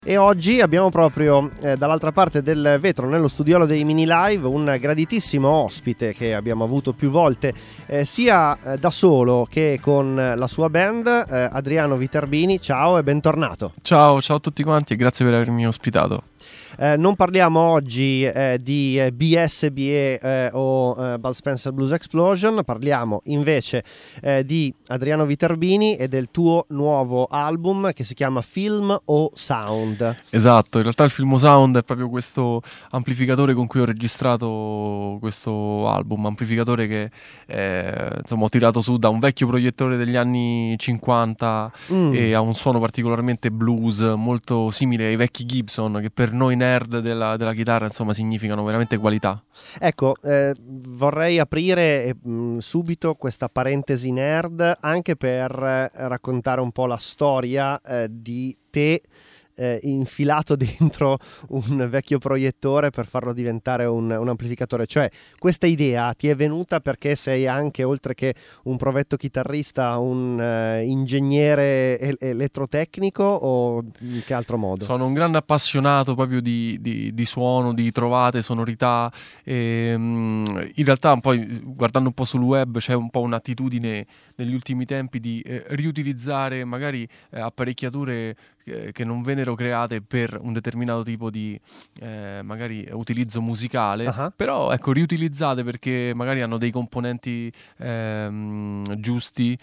E oggi abbiamo proprio dall'altra parte del vetro, nello studiolo dei Mini Live, un graditissimo ospite che abbiamo avuto più volte, sia da solo che con la sua band, Adriano Viterbini. Ciao e bentornato. Ciao a tutti quanti e grazie per avermi ospitato. Non parliamo oggi di BSBE o Bud Spencer Blues Explosion, parliamo invece di Adriano Viterbini e del tuo nuovo album che si chiama Film o Sound. Esatto, in realtà il Film o Sound è proprio questo amplificatore con cui ho registrato questo album, amplificatore che insomma ho tirato su da un vecchio proiettore degli anni 50 e ha un suono particolarmente blues, molto simile ai vecchi Gibson, che per noi nerd della chitarra insomma significano veramente qualità. Ecco, vorrei aprire subito questa parentesi nerd anche per raccontare un po' la storia di te infilato dentro un vecchio proiettore per farlo diventare un amplificatore. Cioè, questa idea ti è venuta perché sei anche, oltre che un provetto chitarrista, un ingegnere elettrotecnico, o in che altro modo? Sono un grande appassionato proprio di suono, di trovate, sonorità e, in realtà poi guardando un po' sul web c'è un po' un'attitudine negli ultimi tempi di riutilizzare magari apparecchiature che non vennero create per un determinato tipo di magari utilizzo musicale, però ecco, riutilizzate perché magari hanno dei componenti giusti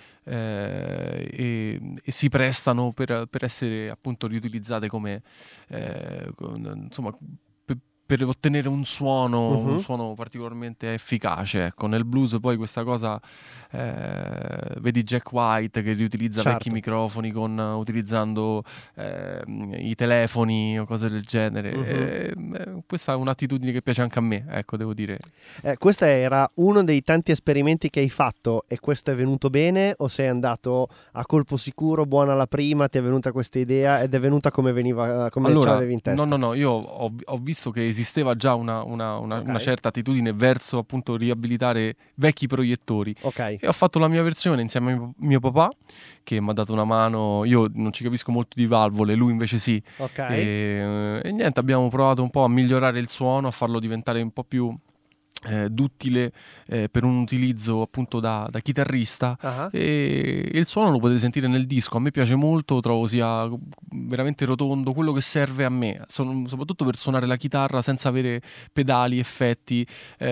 e si prestano per essere appunto riutilizzate come insomma per ottenere un suono particolarmente efficace. Ecco, nel blues poi questa cosa vedi Jack White che riutilizza vecchi microfoni utilizzando i telefoni o cose del genere. Questa è un'attitudine che piace anche a me, ecco, devo dire. Questo era uno dei tanti esperimenti che hai fatto e questo è venuto bene, o sei andato a colpo sicuro, buona la prima, ti è venuta questa idea ed è venuta come veniva, come ce l'avevi in testa? No, io ho visto che esisteva già una certa attitudine verso appunto riabilitare vecchi proiettori e ho fatto la mia versione insieme a mio papà, che mi ha dato una mano. Io non ci capisco molto di valvole, lui invece sì, e niente, abbiamo provato un po' a migliorare il suono, a farlo diventare un po' più duttile per un utilizzo appunto da chitarrista, e il suono lo potete sentire nel disco. A me piace molto, trovo sia veramente rotondo, quello che serve a me, soprattutto per suonare la chitarra senza avere pedali, effetti,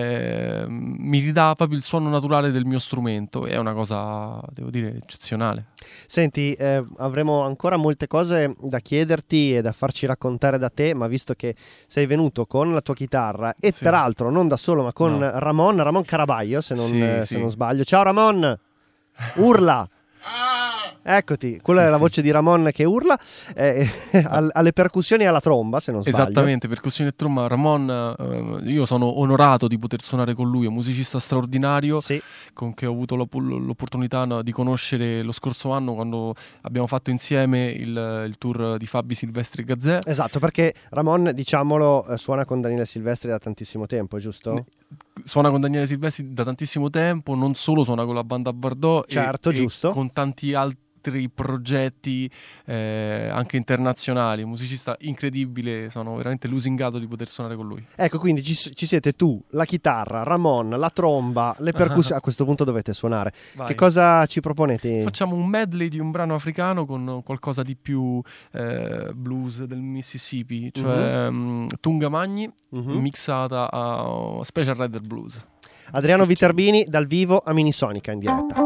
mi ridà proprio il suono naturale del mio strumento. È una cosa, devo dire, eccezionale. Senti, avremo ancora molte cose da chiederti e da farci raccontare da te, ma visto che sei venuto con la tua chitarra e peraltro non da solo ma con Ramon Caraballo, se non sbaglio. Ciao Ramon, urla! Eccoti, quella è la voce di Ramon che urla, alle percussioni e alla tromba, se non sbaglio. Esattamente, percussioni e tromba. Ramon, io sono onorato di poter suonare con lui, è un musicista straordinario, con che ho avuto l'opportunità di conoscere lo scorso anno quando abbiamo fatto insieme il tour di Fabi Silvestri Gazzè. Esatto, perché Ramon, diciamolo, suona con Daniele Silvestri da tantissimo tempo, giusto? Suona con Daniele Silvestri da tantissimo tempo, non solo suona con la banda Bardot, giusto, e con tanti altri progetti anche internazionali. Un musicista incredibile, sono veramente lusingato di poter suonare con lui. Ecco, quindi ci siete tu, la chitarra, Ramon, la tromba, le percussioni. A questo punto dovete suonare. Vai. Che cosa ci proponete? Facciamo un medley di un brano africano con qualcosa di più blues del Mississippi, cioè Tunga Magni mixata a Special Rider Blues. Adriano Viterbini dal vivo a Minisonica in diretta.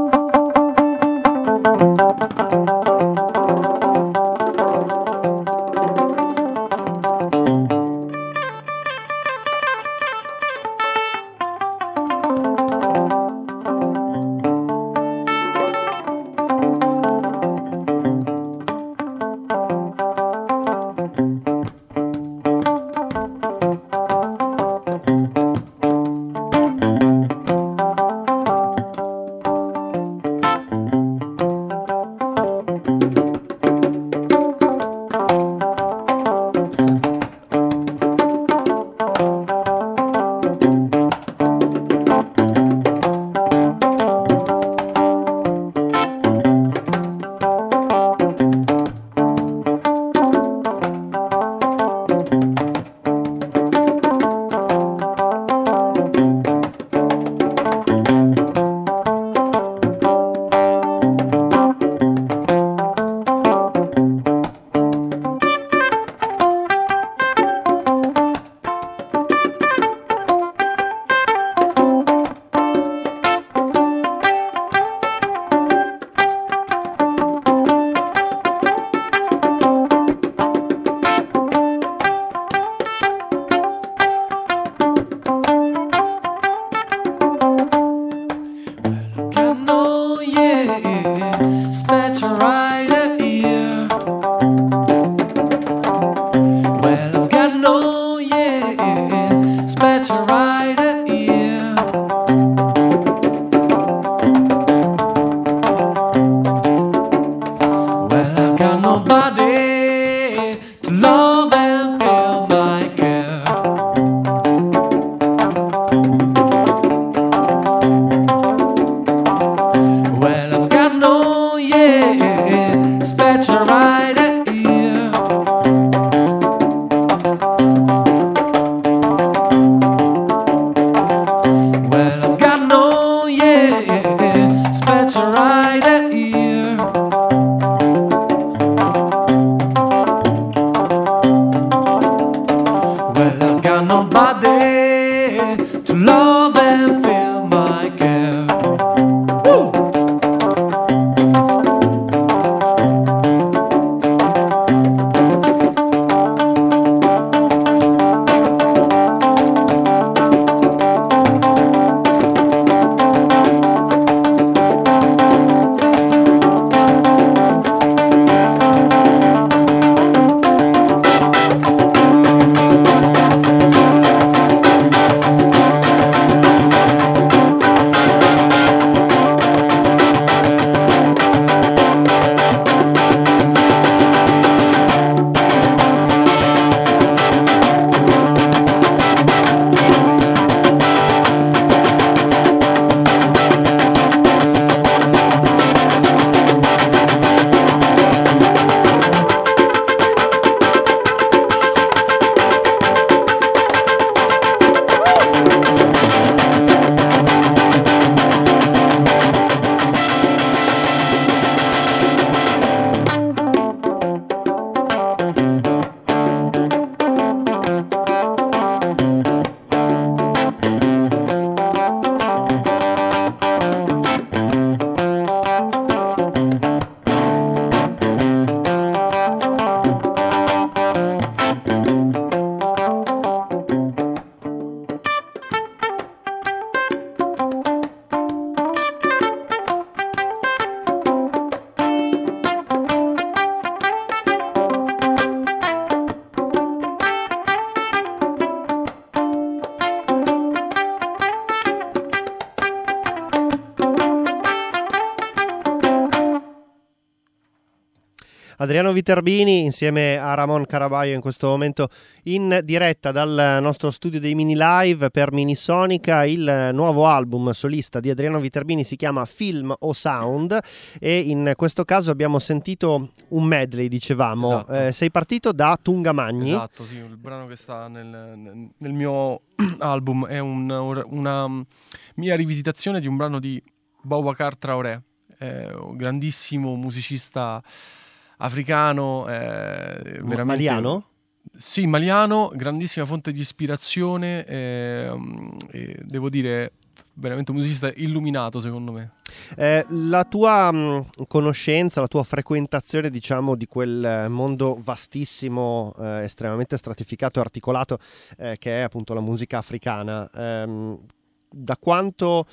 Adriano Viterbini insieme a Ramon Caraballo in questo momento in diretta dal nostro studio dei Mini Live per Minisonica. Il nuovo album solista di Adriano Viterbini si chiama Film o Sound e in questo caso abbiamo sentito un medley, dicevamo. Esatto. Sei partito da Tungamagni. Esatto, sì, il brano che sta nel mio album è una mia rivisitazione di un brano di Boubacar Traoré, un grandissimo musicista africano, veramente Maliano? Sì, maliano, grandissima fonte di ispirazione, devo dire veramente un musicista illuminato secondo me. La tua conoscenza, la tua frequentazione, diciamo, di quel mondo vastissimo, estremamente stratificato e articolato che è appunto la musica africana, da quanto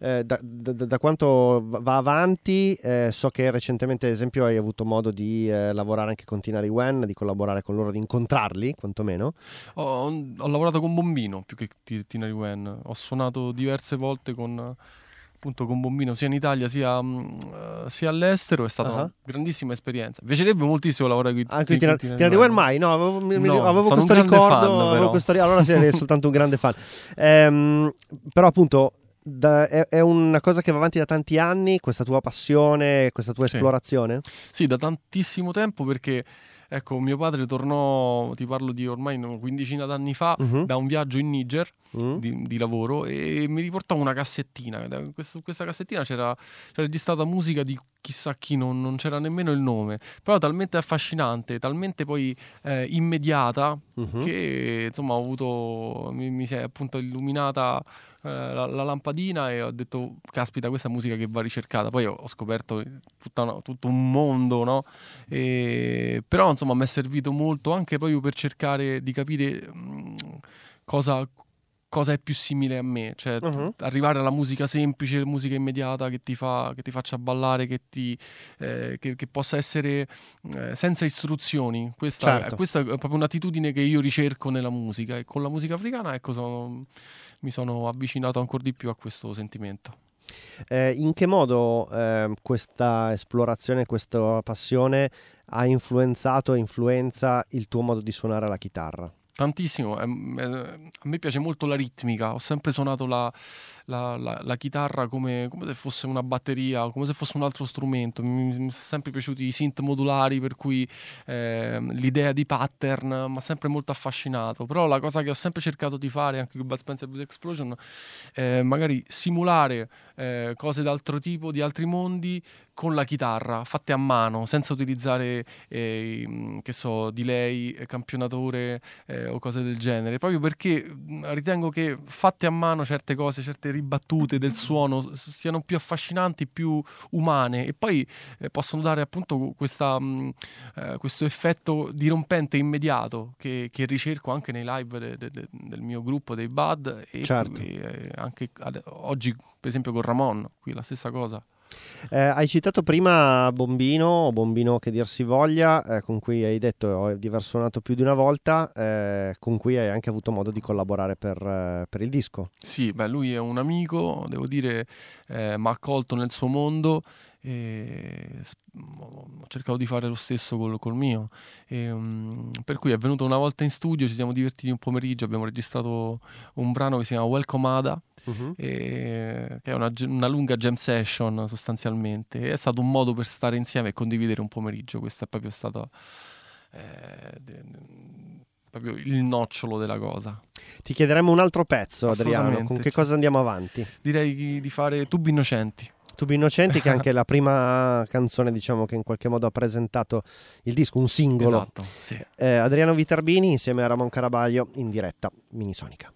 va avanti? So che recentemente, ad esempio, hai avuto modo di lavorare anche con Tinari Wen, di collaborare con loro, di incontrarli quantomeno. Ho lavorato con Bombino più che Tinari Wen, ho suonato diverse volte con Bombino sia in Italia sia all'estero, è stata una grandissima esperienza. Mi piacerebbe moltissimo lavorare con anche Tinari Wen. Mai? No, avevo questo ricordo, allora sei soltanto un grande fan. Però appunto è una cosa che va avanti da tanti anni, questa tua passione, questa tua esplorazione? Sì, da tantissimo tempo, perché ecco, mio padre tornò, ti parlo di ormai una quindicina d'anni fa, da un viaggio in Niger di lavoro, e mi riportò una cassettina. Questa cassettina c'era registrata musica di chissà chi, non c'era nemmeno il nome, però talmente affascinante, talmente poi immediata, che insomma ho avuto, mi si è appunto illuminata la lampadina e ho detto caspita, questa è musica che va ricercata. Poi ho scoperto tutto un mondo, no? Però insomma mi è servito molto anche proprio per cercare di capire cosa è più simile a me, cioè arrivare alla musica semplice, musica immediata che ti faccia ballare, che possa essere senza istruzioni. Questa è proprio un'attitudine che io ricerco nella musica, e con la musica africana mi sono avvicinato ancora di più a questo sentimento. In che modo questa esplorazione, questa passione ha influenza il tuo modo di suonare la chitarra? Tantissimo, a me piace molto la ritmica, ho sempre suonato la chitarra come se fosse una batteria, come se fosse un altro strumento. Mi sono sempre piaciuti i synth modulari, per cui l'idea di pattern mi ha sempre molto affascinato. Però la cosa che ho sempre cercato di fare anche con Bud Spencer Blues Explosion è magari simulare cose d'altro tipo, di altri mondi, con la chitarra, fatte a mano, senza utilizzare che so, delay, campionatore o cose del genere, proprio perché ritengo che fatte a mano certe cose, certe ribattute del suono siano più affascinanti, più umane, e poi possono dare appunto questo effetto dirompente immediato che ricerco anche nei live del mio gruppo, dei Bud, e anche oggi per esempio con Ramon, qui la stessa cosa. Hai citato prima Bombino che dir si voglia, con cui hai detto di aver suonato più di una volta, con cui hai anche avuto modo di collaborare per il disco. Sì, lui è un amico, devo dire, mi ha accolto nel suo mondo, e ho cercato di fare lo stesso col mio, per cui è venuto una volta in studio, ci siamo divertiti un pomeriggio, abbiamo registrato un brano che si chiama Welcome Ada, che è una lunga jam session sostanzialmente. È stato un modo per stare insieme e condividere un pomeriggio. Questo è proprio stato proprio il nocciolo della cosa. Ti chiederemo un altro pezzo, Adriano. Con che cosa andiamo avanti? Direi di fare Tubi Innocenti. Tubi Innocenti, che è anche la prima canzone, diciamo, che in qualche modo ha presentato il disco, un singolo. Esatto, sì. Adriano Viterbini insieme a Ramon Caraballo in diretta Minisonica.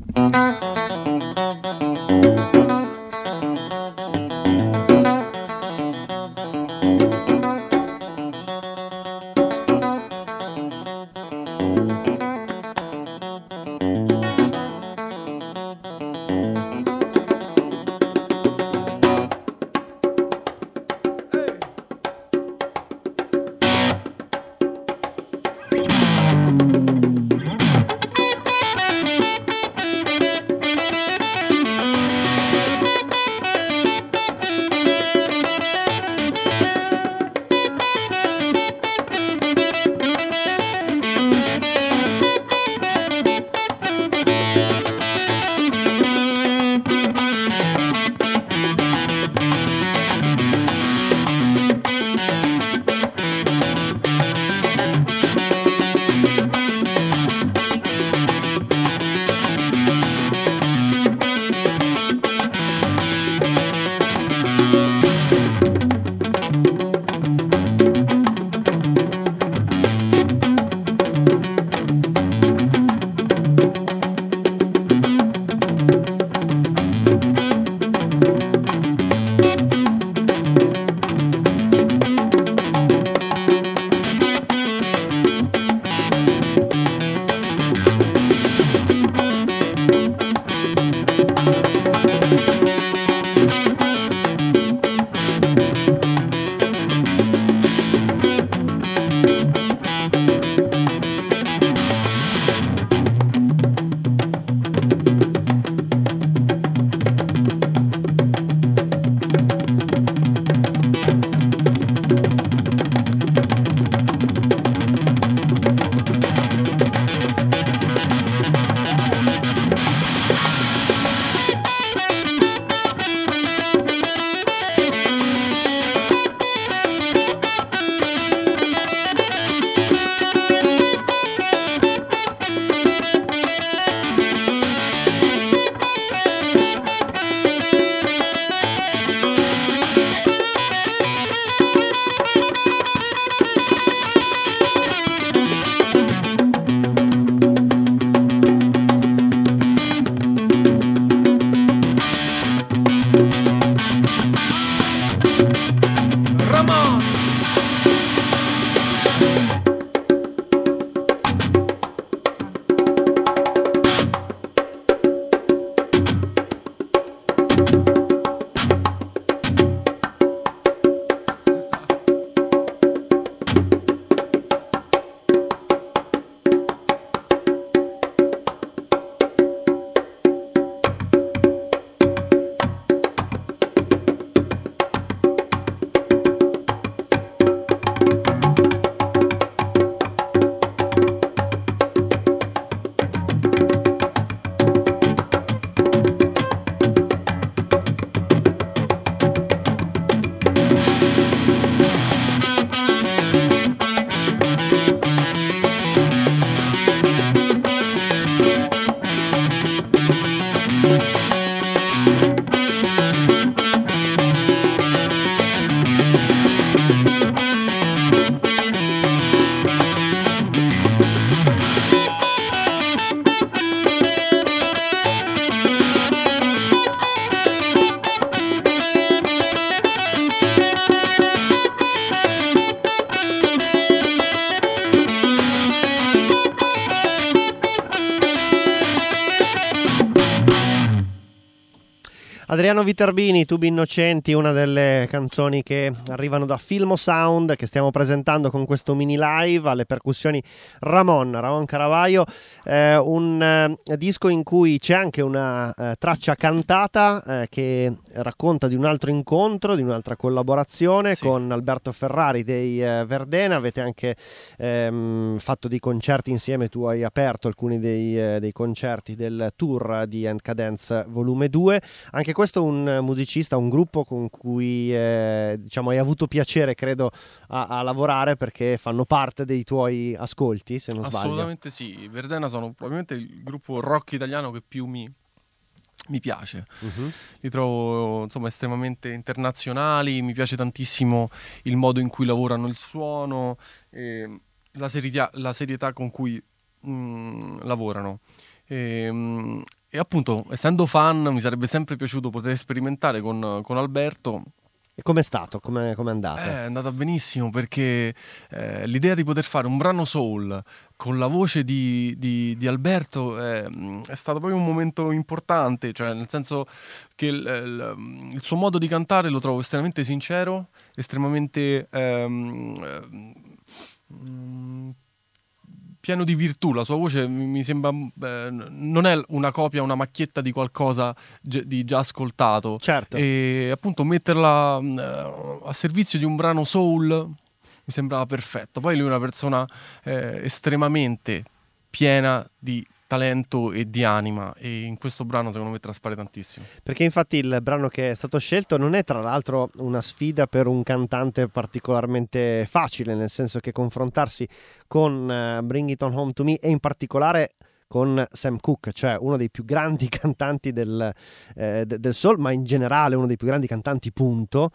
Adriano Viterbini, Tubi Innocenti, una delle canzoni che arrivano da Filmo Sound, che stiamo presentando con questo mini live. Alle percussioni Ramon Caravaio, un disco in cui c'è anche una traccia cantata che racconta di un altro incontro, di un'altra collaborazione con Alberto Ferrari dei Verdena. Avete anche fatto dei concerti insieme, tu hai aperto alcuni dei concerti del tour di End Cadence Volume 2. Anche questo un musicista, un gruppo con cui diciamo hai avuto piacere, credo, a lavorare, perché fanno parte dei tuoi ascolti, se non sbaglio. Assolutamente sì, i Verdena sono probabilmente il gruppo rock italiano che più mi piace. Li trovo insomma estremamente internazionali, mi piace tantissimo il modo in cui lavorano il suono, la serietà con cui lavorano. E appunto, essendo fan, mi sarebbe sempre piaciuto poter sperimentare con Alberto. E com'è stato? Com'è andato? È andata benissimo, perché l'idea di poter fare un brano soul con la voce di Alberto è stato proprio un momento importante, cioè nel senso che il suo modo di cantare lo trovo estremamente sincero, estremamente pieno di virtù. La sua voce mi sembra non è una copia, una macchietta di qualcosa di già ascoltato. Certo. E appunto metterla a servizio di un brano soul mi sembrava perfetto. Poi lui è una persona estremamente piena di talento e di anima, e in questo brano secondo me traspare tantissimo. Perché infatti il brano che è stato scelto non è tra l'altro una sfida per un cantante particolarmente facile, nel senso che confrontarsi con Bring It On Home To Me, e in particolare con Sam Cooke, cioè uno dei più grandi cantanti del soul, ma in generale uno dei più grandi cantanti, punto,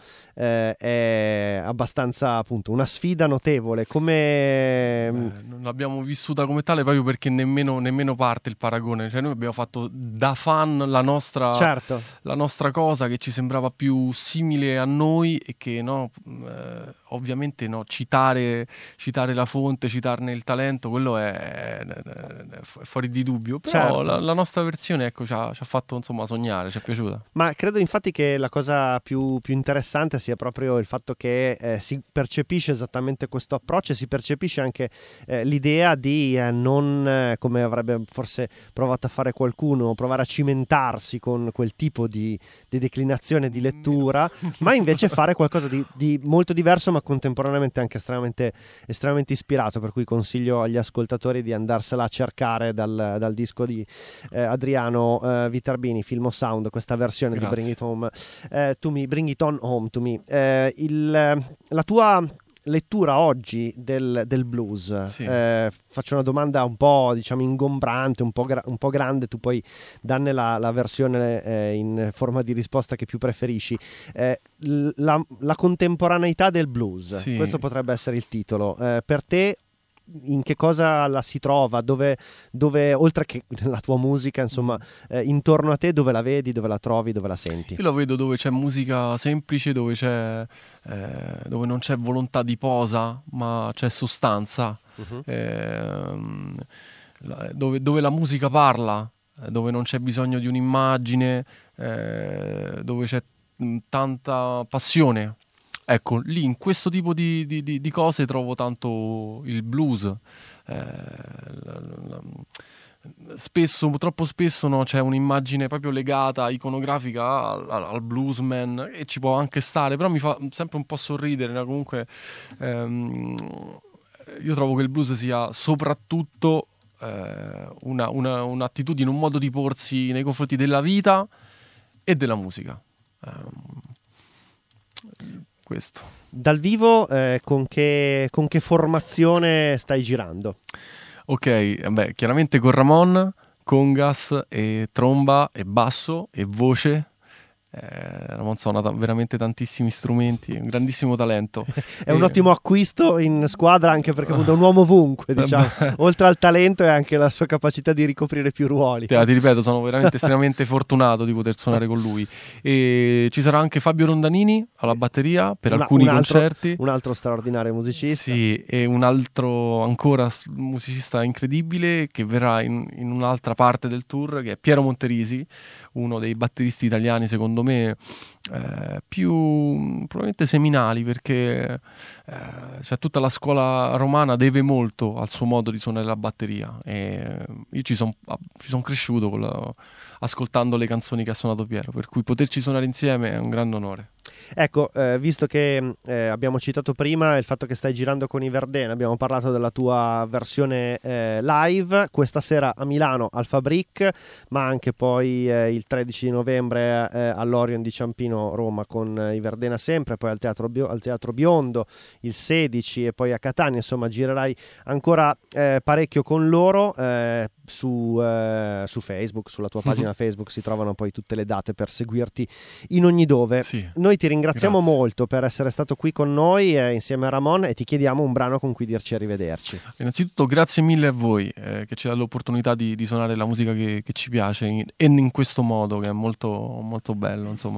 è abbastanza, appunto, una sfida notevole. Come non l'abbiamo vissuta come tale, proprio perché nemmeno parte il paragone. Cioè, noi abbiamo fatto da fan la nostra cosa, che ci sembrava più simile a noi, e che ovviamente citare la fonte, citarne il talento, quello è fuori di dubbio. Però la nostra versione, ecco, ci ha fatto insomma sognare, ci è piaciuta. Ma credo infatti che la cosa più interessante sia proprio il fatto che si percepisce esattamente questo approccio, e si percepisce anche l'idea di non, come avrebbe forse provato a fare qualcuno, provare a cimentarsi con quel tipo di declinazione di lettura, ma invece fare qualcosa di molto diverso, ma contemporaneamente anche estremamente ispirato, per cui consiglio agli ascoltatori di andarsela a cercare dal disco di Adriano Viterbini, Filmo Sound, questa versione di Bring It Home To Me, Bring It On Home To Me. La tua lettura oggi del blues, sì. Faccio una domanda un po', diciamo, ingombrante, un po' grande, tu puoi darne la versione in forma di risposta che più preferisci. La contemporaneità del blues, sì. Questo potrebbe essere il titolo. Per te in che cosa la si trova? Dove oltre che nella tua musica, insomma, intorno a te, dove la vedi, dove la trovi, dove la senti? Io la vedo dove c'è musica semplice, dove non c'è volontà di posa, ma c'è sostanza. Dove la musica parla, dove non c'è bisogno di un'immagine, dove c'è tanta passione. Ecco, lì in questo tipo di cose trovo tanto il blues. Troppo spesso c'è un'immagine proprio legata, iconografica al bluesman, e ci può anche stare, però mi fa sempre un po' sorridere, no? Comunque io trovo che il blues sia soprattutto un'attitudine, un modo di porsi nei confronti della vita e della musica. Questo. Dal vivo con che formazione stai girando? Ok, chiaramente con Ramon, congas e tromba e basso e voce. Ramon suona veramente tantissimi strumenti, è un grandissimo talento. È un ottimo acquisto in squadra, anche perché è un uomo ovunque, diciamo. Oltre al talento e anche la sua capacità di ricoprire più ruoli. Ti ripeto, sono veramente estremamente fortunato di poter suonare con lui. E ci sarà anche Fabio Rondanini alla batteria per alcuni concerti. Un altro straordinario musicista. Sì, e un altro ancora musicista incredibile che verrà in un'altra parte del tour, che è Piero Monterisi, uno dei batteristi italiani secondo secondo me più probabilmente seminali, perché cioè, tutta la scuola romana deve molto al suo modo di suonare la batteria, e io ci son cresciuto ascoltando le canzoni che ha suonato Piero, per cui poterci suonare insieme è un grande onore. Ecco, visto che abbiamo citato prima il fatto che stai girando con i Verdena, abbiamo parlato della tua versione live questa sera a Milano al Fabric, ma anche poi il 13 di novembre all'Orion di Ciampino, Roma, con i Verdena sempre, poi al Teatro Biondo il 16 e poi a Catania. Insomma, girerai ancora parecchio con loro. Su Facebook, sulla tua pagina Facebook si trovano poi tutte le date per seguirti in ogni dove. Sì. Noi ti ringraziamo molto per essere stato qui con noi insieme a Ramon, e ti chiediamo un brano con cui dirci arrivederci. Innanzitutto grazie mille a voi che ci dà l'opportunità di suonare la musica che ci piace e in questo modo, che è molto, molto bello, insomma.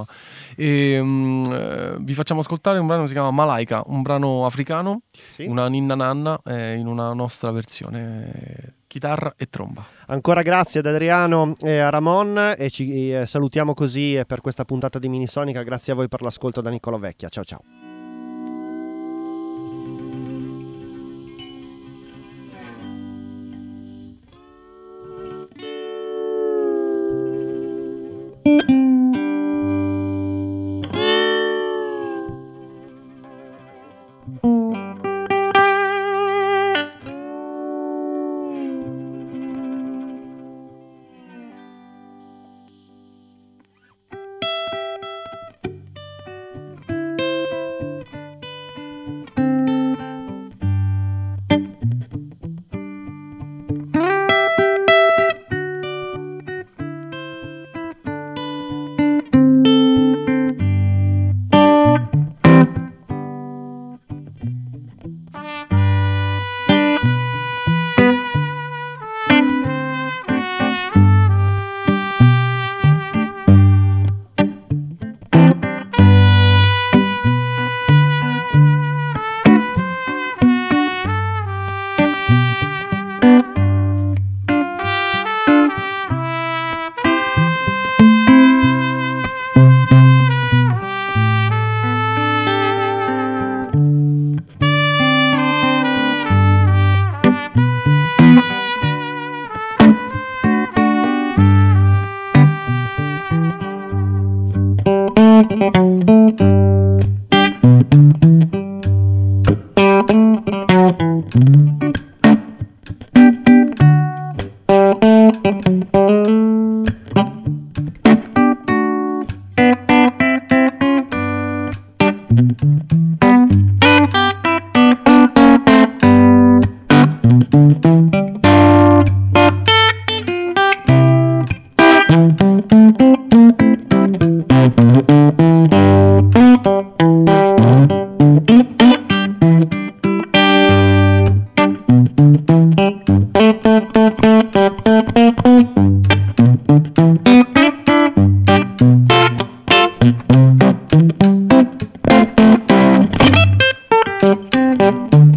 E vi facciamo ascoltare un brano che si chiama Malaika, un brano africano, sì, una ninna nanna in una nostra versione chitarra e tromba. Ancora grazie ad Adriano e a Ramon, e ci salutiamo così per questa puntata di Minisonica. Grazie a voi per l'ascolto da Niccolò Vecchia. Ciao ciao.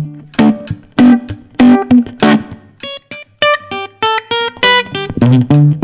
Thank you.